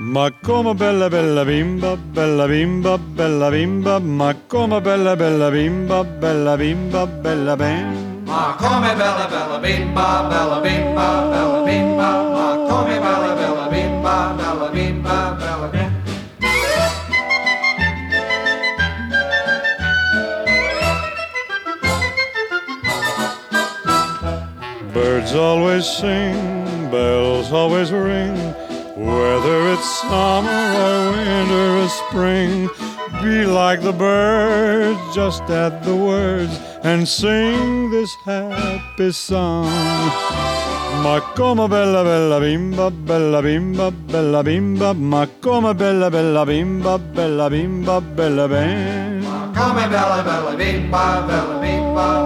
Ma come bella bella bimba, bella bimba, bella bimba, ma come bella bella bimba, bella bimba, bella bimba. Ma come bella bella bimba, bella bimba, bella bimba, ma come bella bella bimba, bella bimba, bella bimba. Birds always sing, bells always ring, whether it's summer or winter or spring. Be like the birds, just add the words and sing this happy song. Ma come bella bella bimba, bella bimba, bella bimba, ma come bella bella bimba, bella bimba, bella bimba. Ma come bella bella bimba, bella bimba.